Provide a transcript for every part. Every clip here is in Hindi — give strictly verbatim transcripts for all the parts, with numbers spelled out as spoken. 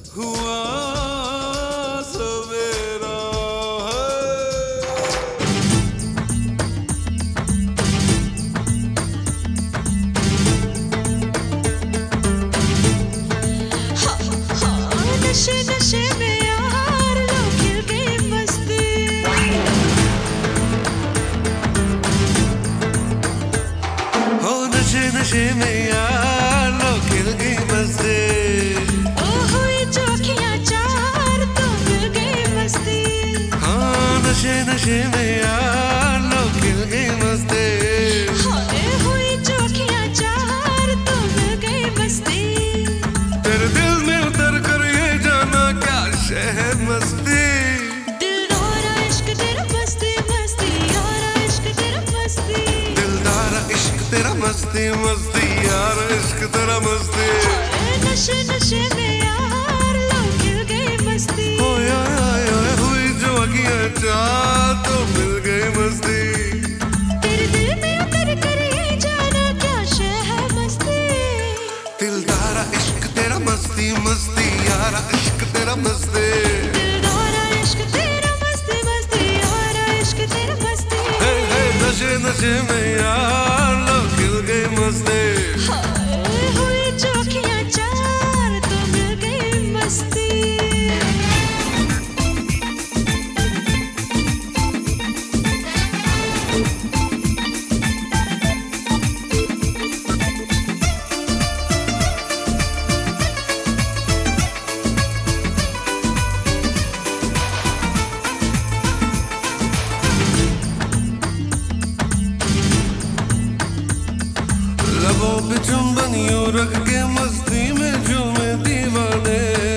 हुआ सवेरा नशे नशे में यार लोग खिल गई मस्ती। हो नशे नशे में यार लोग खिल गई मस्ती। ओ हुई जो अखियां चार तो मिल गई मस्ती। हाँ नशे नशे में यार लोग खिल गई मस्ती। हाय हुई जो अखियां चार तो मिल गई मस्ती। तेरे दिल में उतर कर ये जाना क्या शहर मस्ती। दिलदारा इश्क तेरा मस्ती मस्ती यारा इश्क तेरा मस्ती। दिलदारा इश्क तेरा मस्ती मस्ती यार इश्क तेरा मस्ती। हाय नशे नशे में यार लोग खिल गई मस्ती। ओए ओए ओए ओए हुई जो अखियां चार तो मिल गई मस्ती। तेरे दिल में उतर कर ये जाना क्या शहर मस्ती। दिलदारा इश्क तेरा मस्ती मस्ती यारा इश्क तेरा मस्ती। दिलदारा इश्क तेरा मस्ती मस्ती यारा इश्क तेरा मस्ती। हे हे नशे नशे में यार लोग खिल गई मस्ती। हाय हुई जो अखियां चार तो मिल गई मस्ती। लबों पे चुंबन यूं रख के मस्ती में झूमे दीवाने।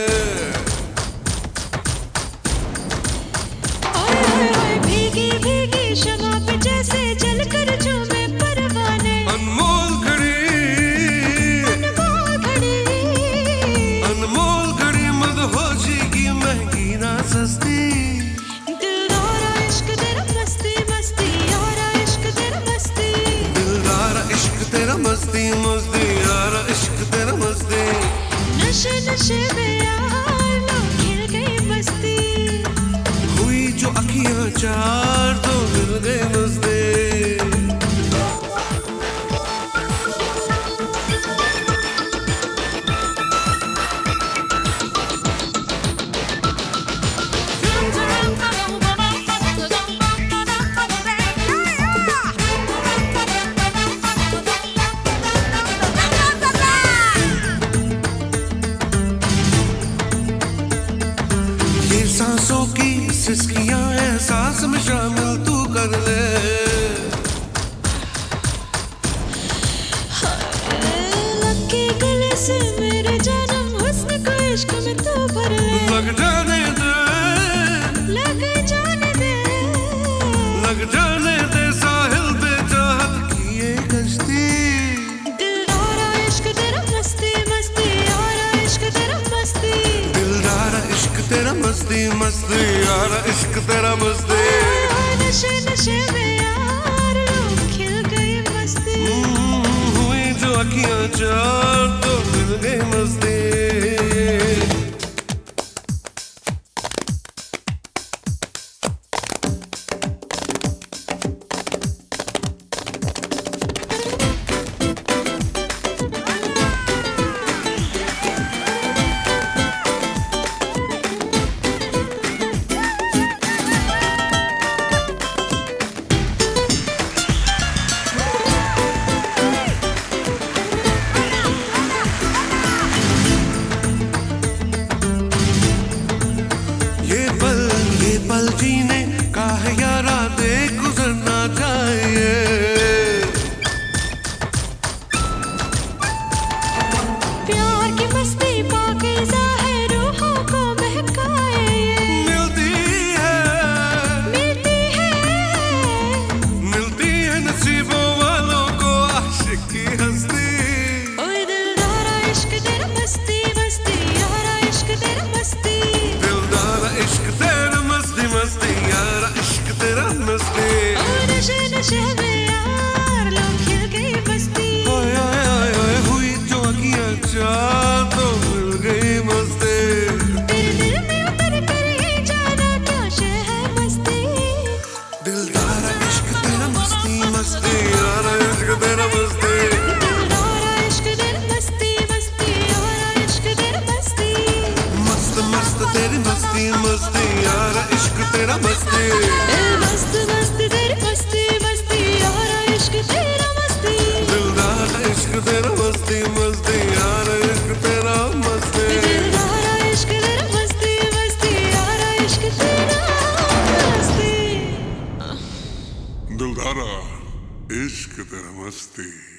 ओए ओए ओए भीगी भीगी शमा पे जैसे जलकर झूमे परवाने। अनमोल घड़ी अनमोल घड़ी अनमोल घड़ी मदहोशी की महंगी ना सस्ती। दिलदारा इश्क तेरा मस्ती मस्ती यारा इश्क तेरा मस्ती। दिलदारा इश्क तेरा मस्ती मस्ती यारा इश्क तेरा मस्ती। नशे नशे में यार लोग खिल गई मस्ती। हुई जो अखियां चार तो मिल गई मस्ती। ये सांसों की सिसकियां एहसास में शामिल तू कर ले। लग के गले से मेरे जानम हुस्न को इश्क में तू भर ले। लग जाने दे लग जाने दे लग जाने दे साहिल पे चाहत की ये कश्ती। दिलदारा इश्क तेरा मस्ती मस्ती यारा इश्क तेरा मस्ती। दिलदारा इश्क तेरा मस्ती मस्ती यारा इश्क तेरा मस्ती। नशे नशे में यार लोग खिल गई मस्ती। हम्म, हुई जो अखियां चार तो मिल गई मस्ती। मस्त तेरी मस्ती मस्ती यार इश्क तेरा मस्ती ए मस्त मस्त तेरी मस्ती मस्ती यार इश्क तेरा मस्ती दिलदार इश्क तेरा मस्ती मस्ती यार इश्क तेरा मस्ती दिलदार इश्क तेरा मस्ती मस्ती यार इश्क तेरा मस्ती दिलदारा इश्क तेरा मस्ती